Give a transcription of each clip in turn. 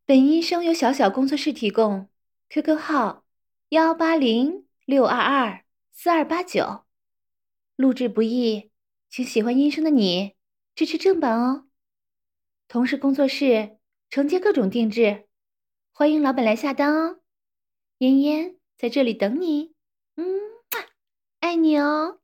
本音声由小小工作室提供，QQ 号18062242889。录制不易，请喜欢音声的你支持正版哦。同时工作室承接各种定制，欢迎老板来下单哦。嫣嫣在这里等你，爱你哦。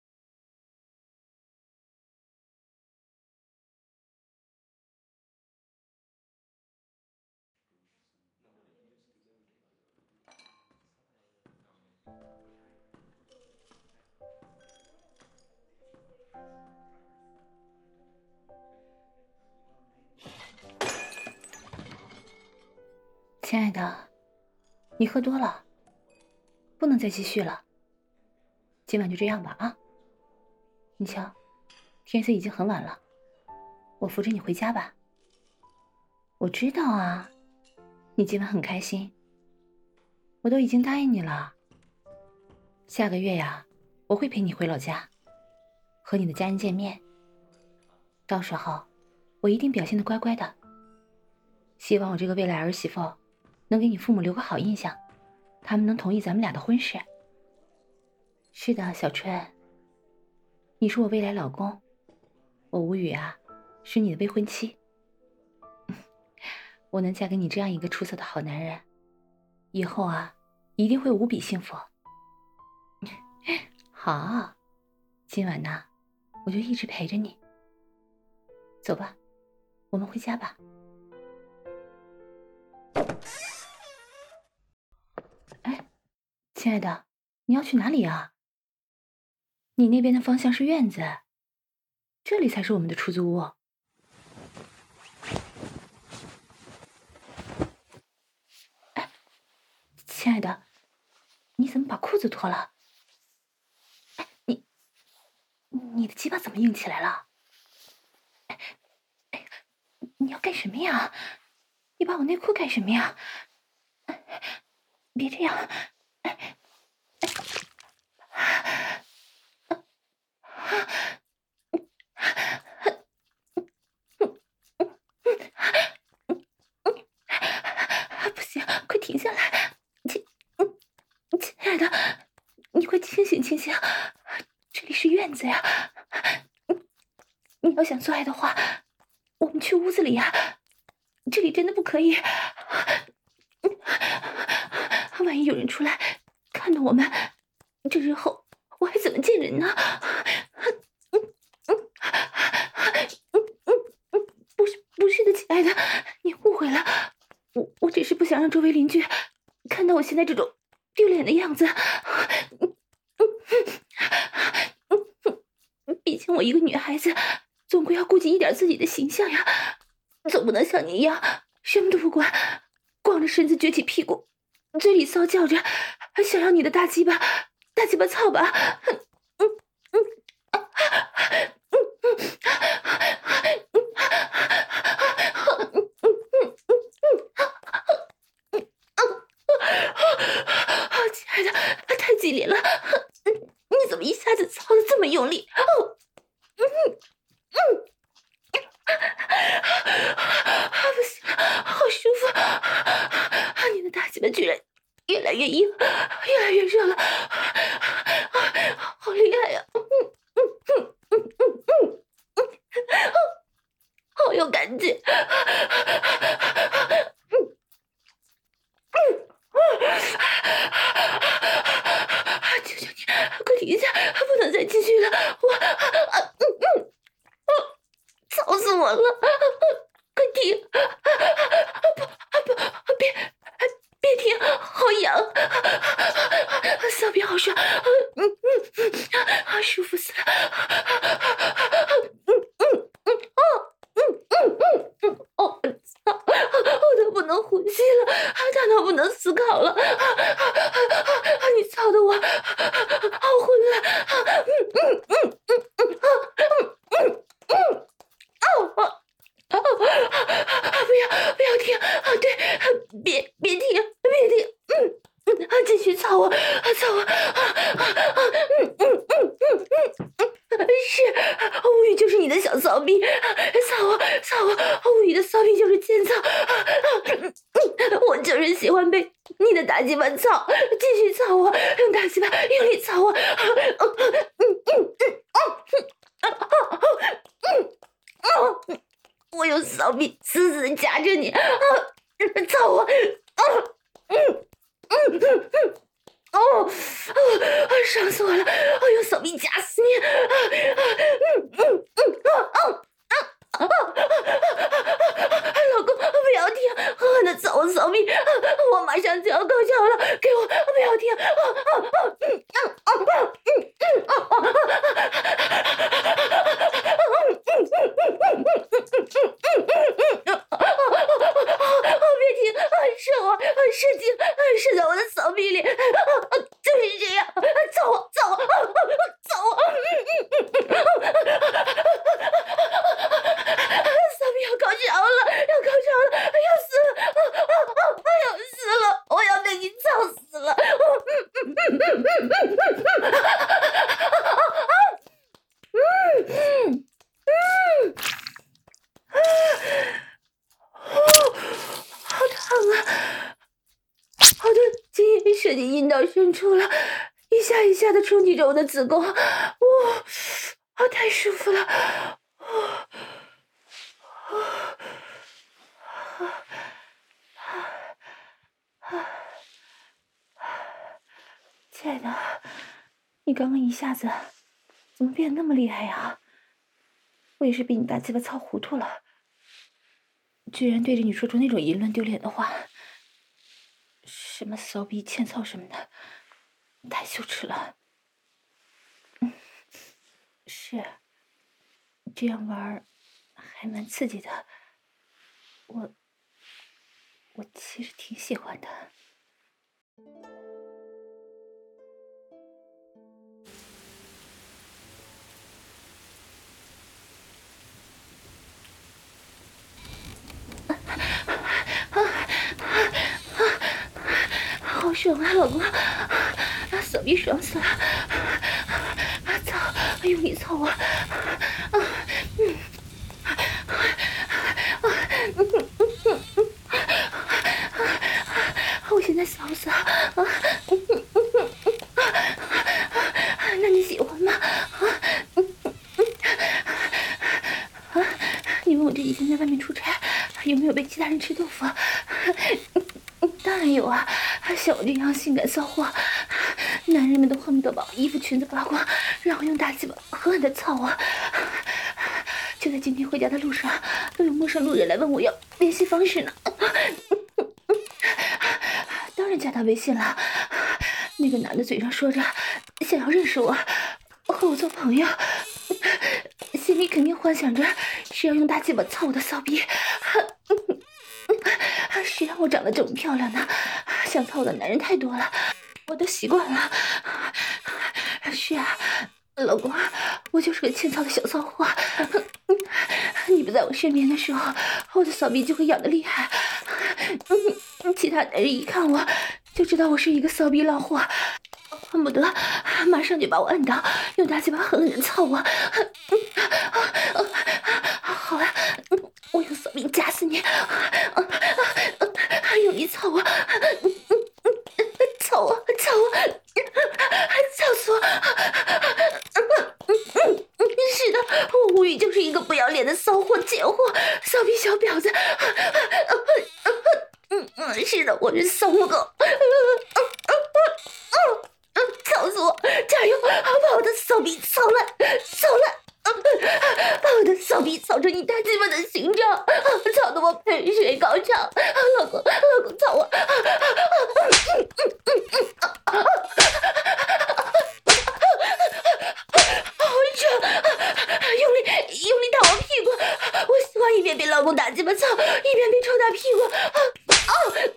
亲爱的，你喝多了，不能再继续了。今晚就这样吧啊！你瞧，天色已经很晚了，我扶着你回家吧。我知道啊，你今晚很开心，我都已经答应你了。下个月呀，我会陪你回老家，和你的家人见面。到时候，我一定表现得乖乖的。希望我这个未来儿媳妇能给你父母留个好印象，他们能同意咱们俩的婚事。是的，小春，你是我未来老公，我无语啊，是你的未婚妻。我能嫁给你这样一个出色的好男人，以后啊，一定会无比幸福。好，今晚呢，我就一直陪着你。走吧，我们回家吧。哎，亲爱的，你要去哪里啊？你那边的方向是院子，这里才是我们的出租屋。哎，亲爱的，你怎么把裤子脱了？哎，你的鸡巴怎么硬起来了？哎，你要干什么呀？你把我内裤干什么呀？别这样！不行，快停下来！亲爱的，你快清醒清醒，这里是院子呀！你要想做爱的话，我们去屋子里呀，这里真的不可以。万一有人出来看到我们，这日后我还怎么见人呢？不是的，亲爱的，你误会了，我只是不想让周围邻居看到我现在这种丢脸的样子。毕竟我一个女孩子，总归要顾及一点自己的形象呀，总不能像你一样什么都不管，光着身子撅起屁股，嘴里骚叫着，想让你的大鸡巴操吧。亲爱的，太激烈了，你怎么一下子操得这么用力？不行了，好舒服！你的大鸡巴居然越来越硬，越来越热了，好厉害呀！好有感觉！求求你，快停下！不能再继续了，操死我了！快停！别停！好痒，骚逼好爽，舒服死了！我都不能呼吸了，大脑不能思考了，你操的我好混乱！不要停！对，别停！继续操我！是，无语就是你的小骚逼，操我！无语的骚逼就是贱操！我就是喜欢被你的大鸡巴操，继续操我，用大鸡巴用力操我。我用骚逼死死的夹着你，操我！伤死我了！我用骚逼夹死你！老公，不要停！狠狠的操我骚逼！我马上就要高潮了，给我不要停！别停！射我，射精，射在我的骚逼里！就是这样，操我，操我，操我！骚逼要高潮了，要高潮了，要死了，要死了！我要被你操死了！好烫啊！好的精液射进阴道深处了，一下一下的冲击着我的子宫，太舒服了！亲爱的，你刚刚一下子怎么变得那么厉害呀？我也是被你大鸡巴操糊涂了，居然对着你说出那种淫乱丢脸的话，什么骚逼欠操什么的，太羞耻了。是，这样玩还蛮刺激的，我其实挺喜欢的。好爽啊，老公！骚逼爽死了！操，用力操我！我现在骚死了！那你喜欢吗？你问我这几天在外面出差有没有被其他人吃豆腐？当然有啊！像我这样性感骚货，男人们都恨不得把衣服裙子扒光，然后用大鸡巴狠狠的操我。就在今天回家的路上，都有陌生路人来问我要联系方式呢。当然加他微信了。那个男的嘴上说着想要认识我，和我做朋友，心里肯定幻想着是要用大鸡巴操我的骚逼。谁让我长得这么漂亮呢？想操我的男人太多了，我都习惯了。是啊，老公，我就是个欠操的小骚货。你不在我身边的时候，我的骚逼就会痒得厉害。其他男人一看我就知道我是一个骚逼浪货，恨不得马上就把我摁倒，用大鸡巴狠狠地操我。好啊，我用骚逼夹死你！用力操我！操我！操我！操死我！是的，我无语就是一个不要脸的骚货、贱货、骚逼小婊子。是的，我是骚母狗。操死我！加油，把我的骚逼操烂，操烂！把我的骚逼操成你大鸡巴的形状，操得我喷水高潮！老公，操我！好爽！用力打我屁股！我喜欢一边被老公打鸡巴操，一边被抽打屁股。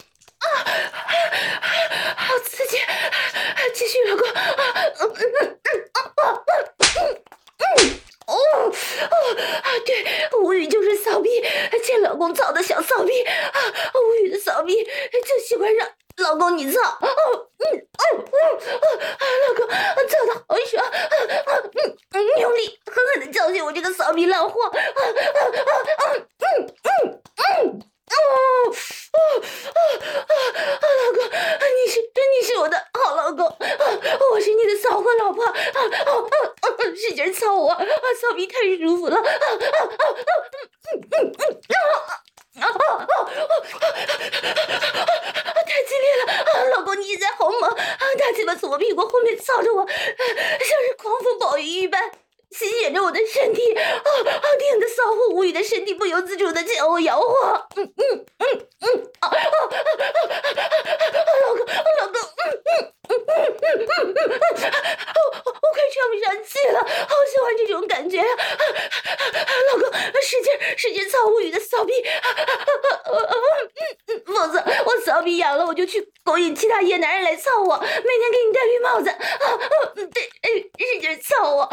好刺激！继续，老公。对，无语就是骚逼，欠老公操的小骚逼。无语的骚逼就喜欢让老公你操。老公操的好爽！用力狠狠的教训我这个骚逼烂货。 太激烈了啊！老公，你在好猛啊！大鸡巴从我屁股后面操着我，像是狂风暴雨一般吸吮着我的身体，顶得骚货无语的身体不由自主的向我摇晃。老公，我快喘不上气了，好喜欢这种感觉。老公，使劲操无语的骚逼，否则我骚逼痒了，我就去勾引其他野男人来操我，每天给你戴绿帽子，对，使劲操我。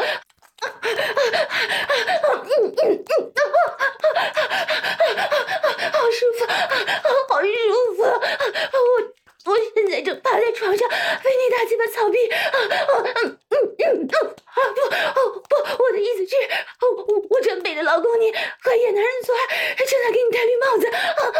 好舒服，好舒服！我现在正趴在床上被你大鸡巴操逼，不，我的意思是，我正背着老公你和野男人做爱，正在给你戴绿帽子，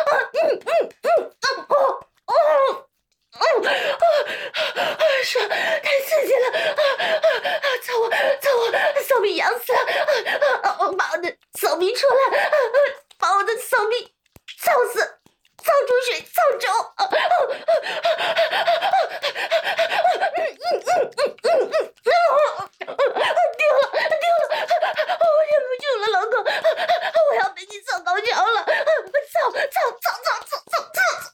爽，太刺激了！操我，骚逼痒死了！把我的骚逼出来，把我的骚逼操死，操出水，操肿！丢了！我忍不住了，老公，我要被你操高潮了！操！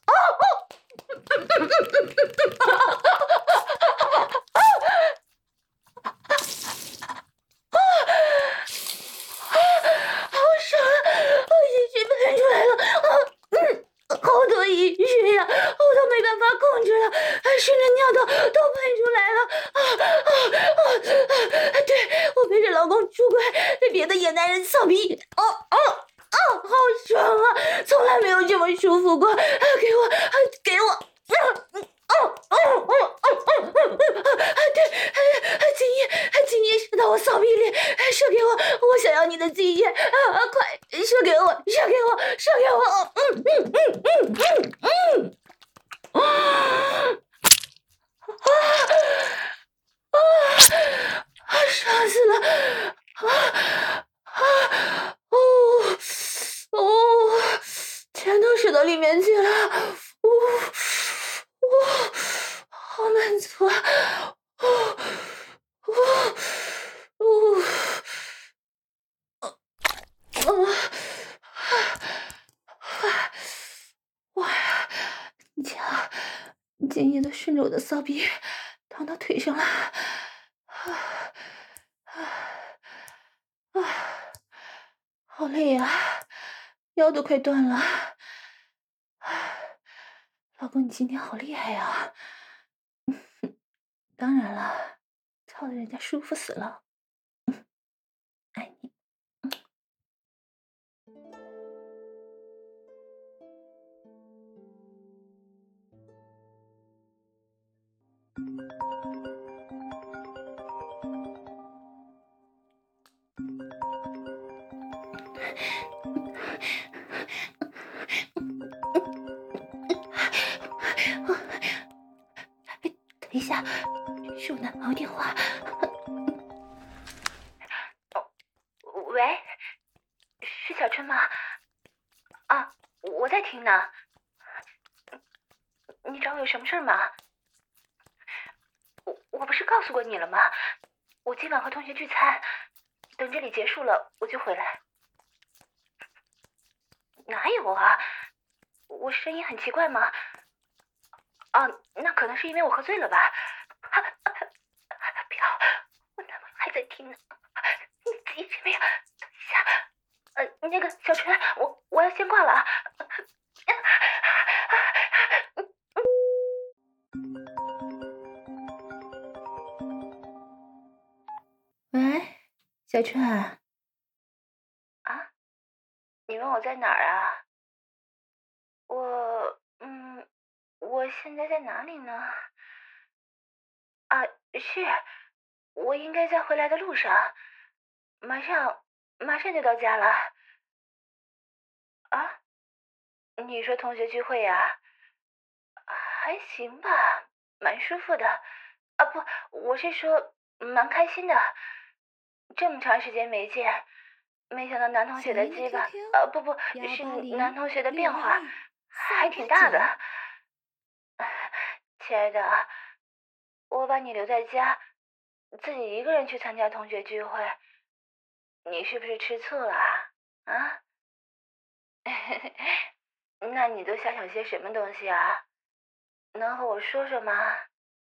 好爽啊！饮水喷出来了，好多饮水呀，我都没办法控制了，顺着尿道都喷出来了。对，我陪着老公出轨，被别的野男人操逼，好爽啊！从来没有这么舒服过，给我。对，精液射到我骚逼里，射给我想要你的精液，快射给我！爽死了！全都射到里面去了，好满足啊！哇！精液都顺着我的骚逼淌到腿上了，好累啊，腰都快断了。老公，你今天好厉害呀！当然了，操得人家舒服死了。爱你。等一下，是我男朋友电话。喂，是小春吗？啊，我在听呢。你找我有什么事吗？我不是告诉过你了吗？我今晚和同学聚餐，等这里结束了我就回来。哪有啊？我声音很奇怪吗？啊，那可能是因为我喝醉了吧。不要，我男朋友还在听呢。你急什么呀？等一下，那个小陈，我要先挂了啊。喂，小春。啊？你问我在哪儿啊？我现在在哪里呢？啊，是，我应该在回来的路上，马上就到家了。啊？你说同学聚会呀？还行吧，蛮舒服的。啊不，我是说蛮开心的。这么长时间没见，没想到男同学的鸡巴，不，是男同学的变化， 还挺大的。亲爱的，我把你留在家，自己一个人去参加同学聚会，你是不是吃醋了啊？那你都瞎想些什么东西啊？能和我说说吗？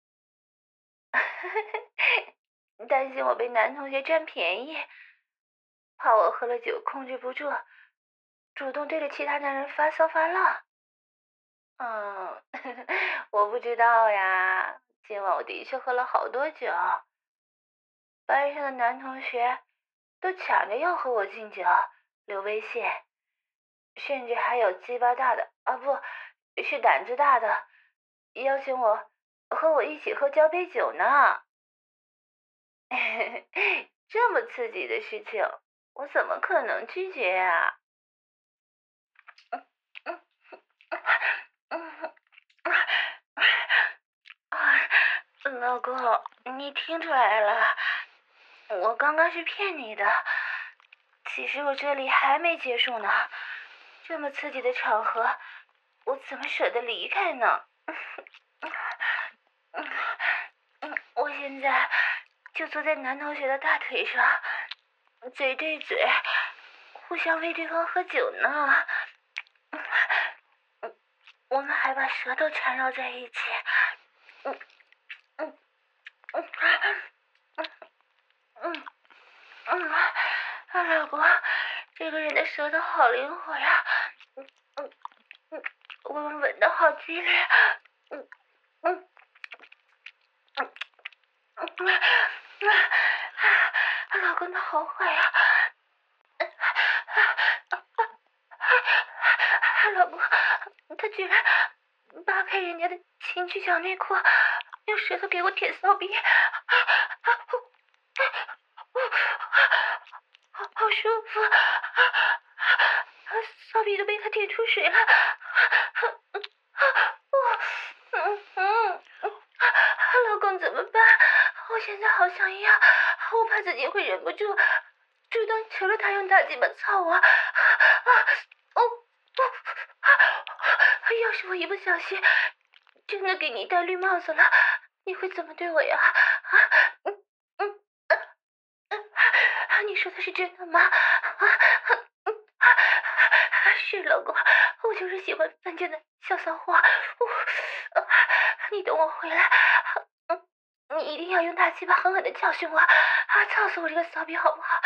担心我被男同学占便宜，怕我喝了酒控制不住，主动对着其他男人发骚发浪。我不知道呀，今晚我的确喝了好多酒，班上的男同学都抢着要和我敬酒留微信，甚至还有鸡巴大的不是胆子大的，邀请我和我一起喝交杯酒呢。这么刺激的事情，我怎么可能拒绝啊？老公，你听出来了，我刚刚是骗你的。其实我这里还没结束呢，这么刺激的场合，我怎么舍得离开呢？我现在就坐在男同学的大腿上，嘴对嘴，互相喂对方喝酒呢。我们还把舌头缠绕在一起。老公，这个人的舌头好灵活呀，我们吻得好激烈。老公他好坏呀！老公，他居然扒开人家的情趣小内裤，用舌头给我舔骚逼，好舒服，骚逼都被他舔出水了。老公怎么办？我现在好想要，我怕自己会忍不住主动求了他用大鸡巴操我。要是我一不小心真的给你戴绿帽子了，你会怎么对我呀？你说的是真的吗？是老公，我就是喜欢犯贱的小骚货。你等我回来，你一定要用大鸡巴狠狠的教训我，操死我这个骚逼好不好？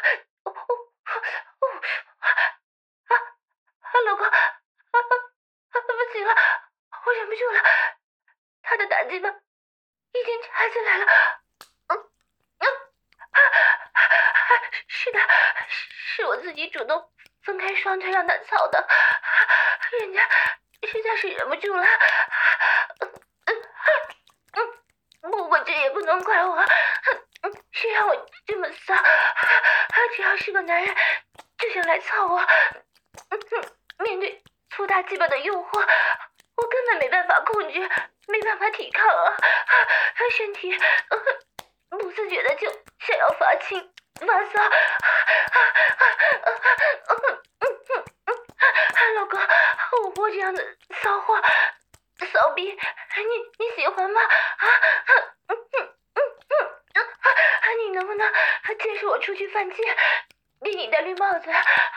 老公，不行了，我忍不住了，他的大鸡巴已经插进来了。是的，是我自己主动分开双腿让他操的，人家实在是忍不住了。不过这也不能怪我，谁让我这么骚，只要是个男人就想来操我。面对粗大鸡巴的诱惑，我根本没办法控制，没办法抵抗啊！身体不自觉的就想要发情发骚。老公，我这样的骚货骚逼，你喜欢吗？你能不能接受我出去犯贱，给你戴绿帽子？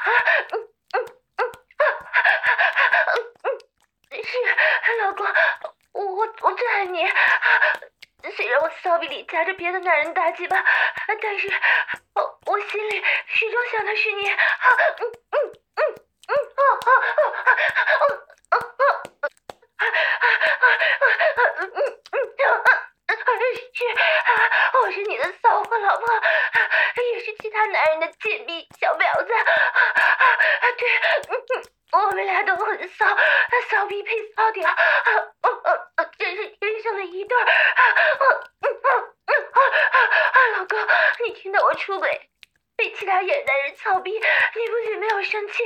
是老公，我最爱你。虽然我骚逼里夹着别的男人大鸡巴，但是我心里始终想的是你。我是你的骚货老婆，也是其他男人的贱逼小婊子。对，我们俩都很骚，骚逼配骚屌，真是天生的一对儿。老公，你听到我出轨被其他野男人操逼，你不仅没有生气，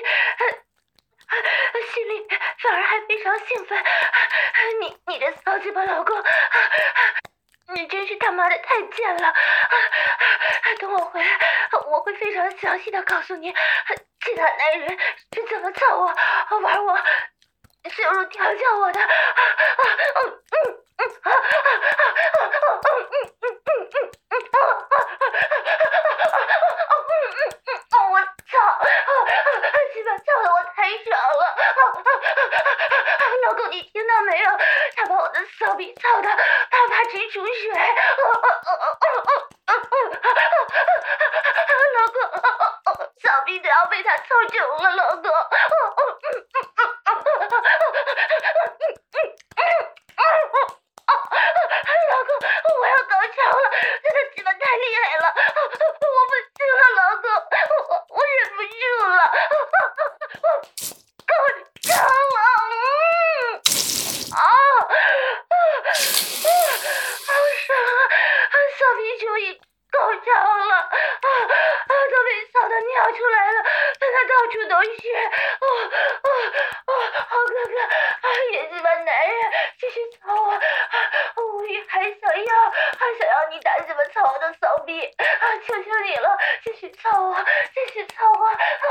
心里反而还非常兴奋。你这骚鸡巴老公，你真是他妈的太贱了！等我回来，我会非常详细的告诉你，其他男人是怎么操我、玩我， 羞辱调教我的，我操！鸡巴操的我太爽了！老公，你听到没有？他把我的骚逼操的啪啪直出水！老公，骚逼都要被他操肿了，老公！老公，我要高潮了！他的鸡巴太厉害了，我不行了，老公，我忍不住了，高潮了！好爽啊！骚逼终于高潮了，都被操的尿出来了，他到处都是，好哥哥，野鸡巴男人，继续操我，无语还想要你大鸡巴操我的骚逼，求求你了，继续操我，继续操我，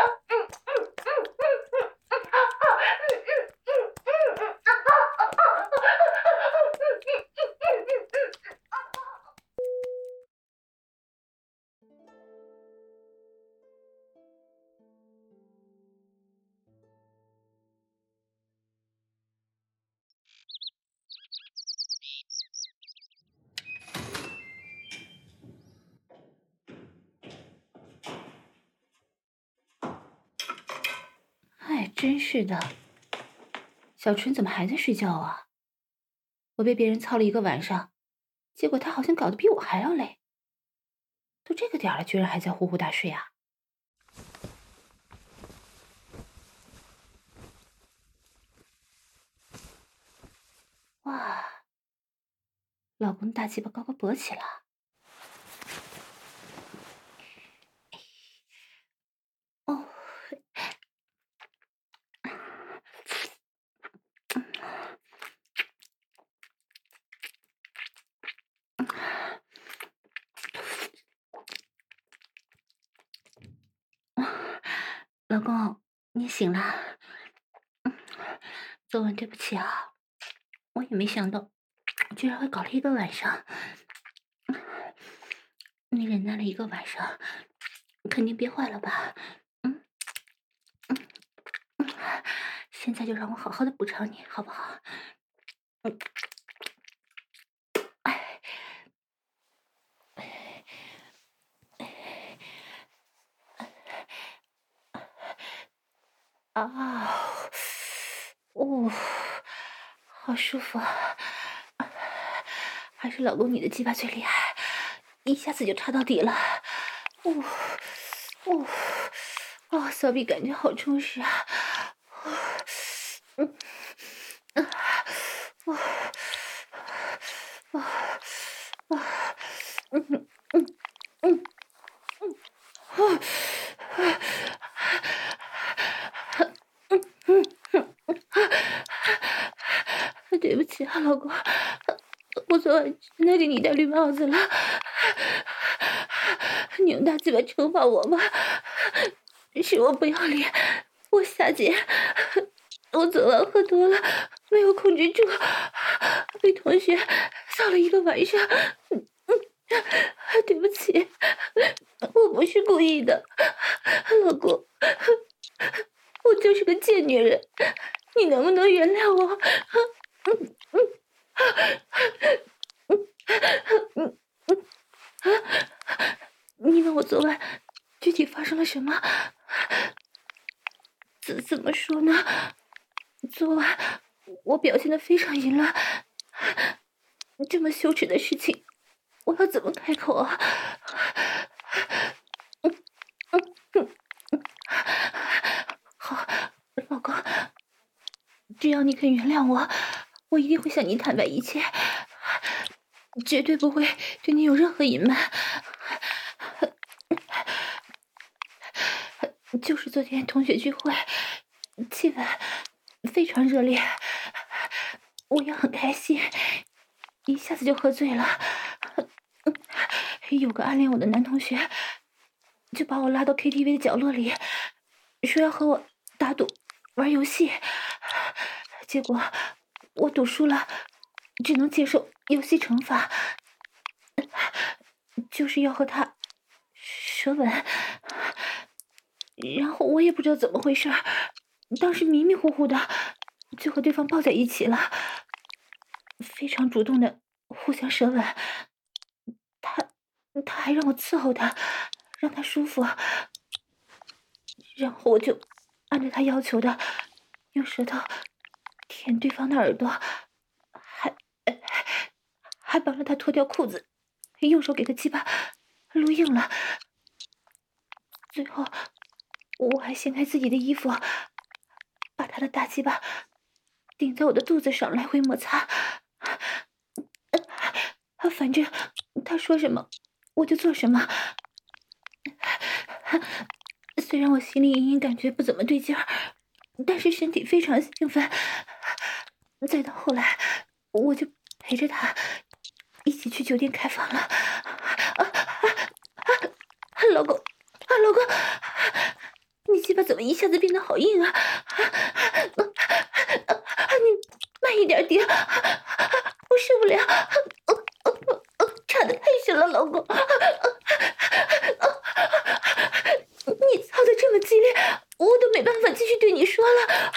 哎，真是的，小春怎么还在睡觉啊？我被别人操了一个晚上，结果他好像搞得比我还要累。都这个点了，居然还在呼呼大睡啊！哇，老公大鸡巴高高勃起了。哦，老公，你醒了。昨晚对不起啊，我也没想到，居然会搞了一个晚上。你忍耐了一个晚上，肯定憋坏了吧？现在就让我好好的补偿你，好不好？啊，哦，好舒服啊！还是老公你的鸡巴最厉害，一下子就插到底了。骚逼感觉好充实啊！对不起啊，老公，我昨晚真的给你戴绿帽子了。你用大鸡巴惩罚我吧，是我不要脸，我下贱，我昨晚喝多了，没有控制住，被同学操了一个晚上。对不起，我不是故意的，老公，我就是个贱女人，你能不能原谅我？你问我昨晚具体发生了什么？怎么说呢？昨晚我表现得非常淫乱，这么羞耻的事情，我要怎么开口啊？好，老公，只要你肯原谅我，我一定会向你坦白一切，绝对不会对你有任何隐瞒。就是昨天同学聚会，气氛非常热烈，我也很开心，一下子就喝醉了。有个暗恋我的男同学就把我拉到 KTV 的角落里，说要和我打赌玩游戏。 结果我赌输了，只能接受游戏惩罚，就是要和他舌吻。然后我也不知道怎么回事，当时迷迷糊糊的就和对方抱在一起了，非常主动的互相舌吻。他还让我伺候他，让他舒服，然后我就按照他要求的用舌头舔对方的耳朵，还帮着他脱掉裤子，用手给他鸡巴撸硬了。最后我还掀开自己的衣服，把他的大鸡巴顶在我的肚子上来回摩擦。反正他说什么我就做什么。虽然我心里隐隐感觉不怎么对劲儿，但是身体非常兴奋。再到后来，我就陪着他一起去酒店开房了。老公，老公，你鸡巴怎么一下子变得好硬啊？你慢一点点，我受不了，插得太深了，老公。你操得这么激烈，我都没办法继续对你说了。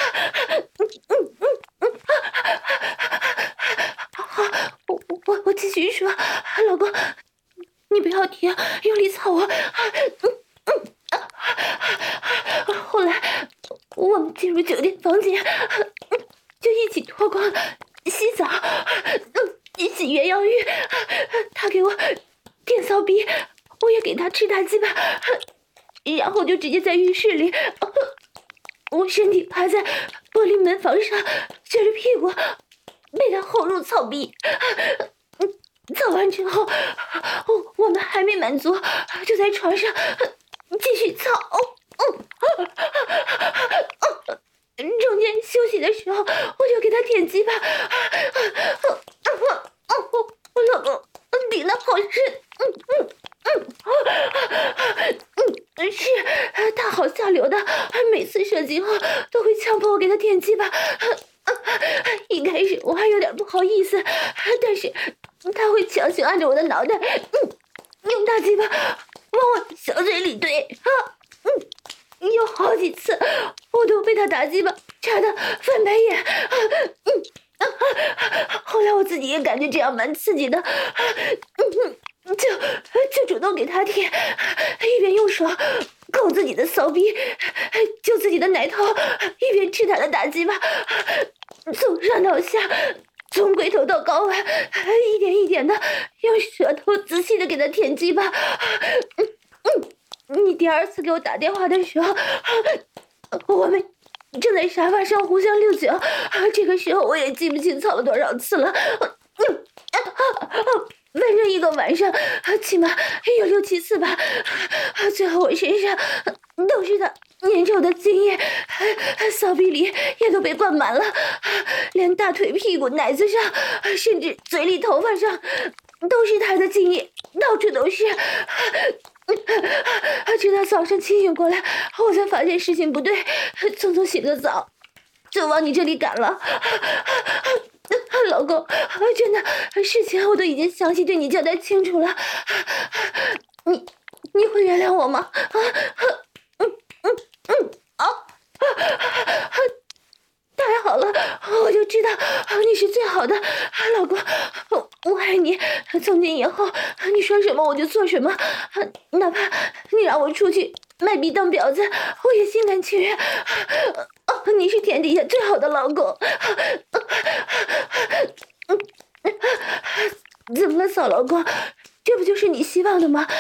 好，我继续说，老公，你不要停，用力操我。后来我们进入酒店房间，就一起脱光洗澡，洗鸳鸯浴。他给我电骚逼，我也给他吃大鸡巴，然后就直接在浴室里，我身体趴在玻璃门房上，撅着屁股被他后入操逼。操完之后，我们还没满足，就在床上继续操。中间休息的时候，我就给他舔鸡巴。我老公顶得好深。是他好下流的，每次射精后都会强迫我给他舔鸡巴。一开始我还有点不好意思，但是他会强行按着我的脑袋，用大鸡巴往我小嘴里怼。有好几次我都被他打鸡巴插得翻白眼。后来我自己也感觉这样蛮刺激的，就主动给他舔，一边用手抠自己的骚逼，就自己的奶头，一边吃他的大鸡巴，从上到下，从龟头到睾丸，一点一点的用舌头仔细的给他舔鸡巴。你第二次给我打电话的时候，我们正在沙发上互相溜脚，这个时候我也记不清操了多少次了。反正一个晚上起码有6、7次吧。最后我身上都是他粘稠的精液，骚逼里也都被灌满了，连大腿、屁股、奶子上，甚至嘴里、头发上都是他的精液，到处都是。直到早上清醒过来，我才发现事情不对，匆匆洗了个澡就往你这里赶了。老公，真的事情我都已经详细对你交代清楚了，你会原谅我吗？太好了，我就知道你是最好的老公，我爱你。从今以后，你说什么我就做什么，哪怕你让我出去卖逼当婊子，我也心甘情愿。你是天底下最好的老公。怎么了，骚老公？这不就是你希望的吗？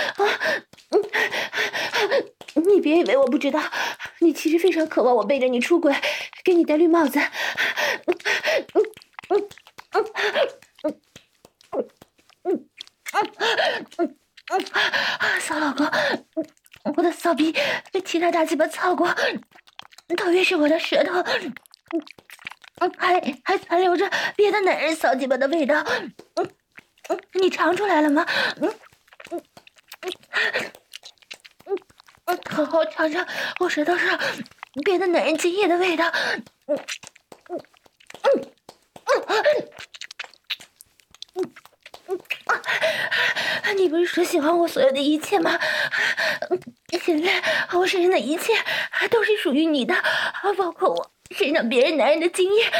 你别以为我不知道，你其实非常渴望我背着你出轨，给你戴绿帽子。骚老公，我的骚逼被其他大鸡巴操过，特别是我的舌头，还残留着别的男人骚鸡巴的味道。你尝出来了吗？好好尝尝我舌头上别的男人精液的味道。 你不是说喜欢我所有的一切吗？现在我身上的一切都是属于你的，包括我身上别人男人的精液。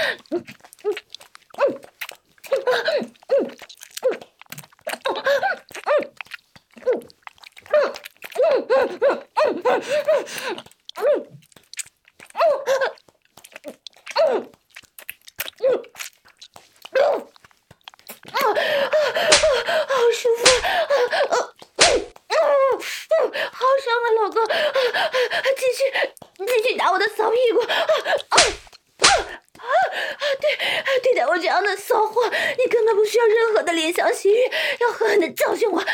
好舒服，好爽啊，老公，继续打我的骚屁股，对待我这样的骚货，你根本不需要任何的怜香惜玉，要狠狠的教训我，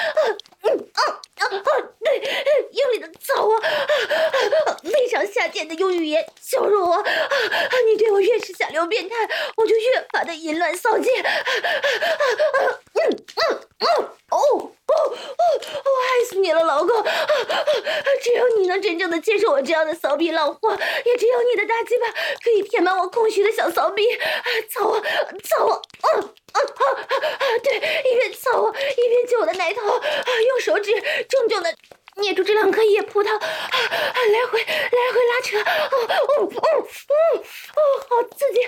对，用力的操我，非常下贱的用语言羞辱我，你对我越是下流变态，我就越发的淫乱骚贱，我害死你了，老公！只有你能真正的接受我这样的骚逼浪货，也只有你的大鸡巴可以填满我空虚的小骚逼。操我！对，一边操我，一边揪我的奶头，用手指重重的捏住这两颗野葡萄，来回拉扯，好刺激！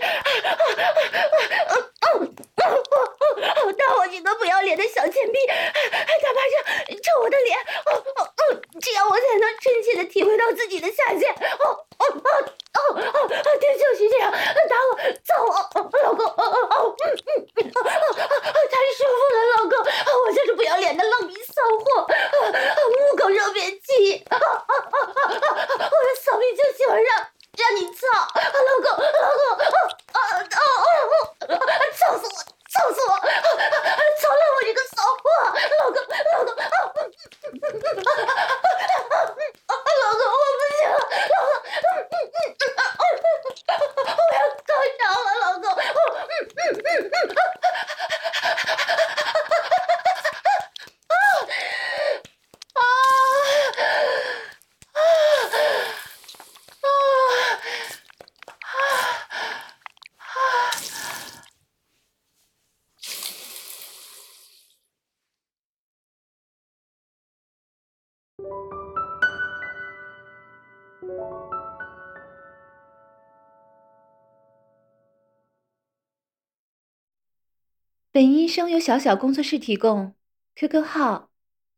大伙几个不要脸的小贱逼，打巴掌抽我的脸，这样我才能真切的体会到自己的下限。对，就是这样，打我，揍我，老公，太舒服了，老公，我就是不要脸的浪逼骚货，木狗肉便器，我的骚逼就喜欢让你操，老公，操死我，操了我这个骚货，老公，我不行了，我要高潮了，老公， 本音声由小小工作室提供 ，QQ 号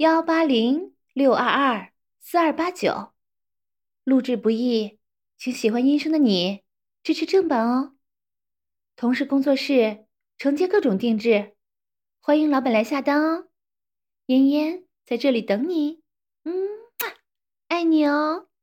18062242889。录制不易，请喜欢音声的你支持正版哦。同时工作室承接各种定制，欢迎老板来下单哦。嫣嫣在这里等你，爱你哦。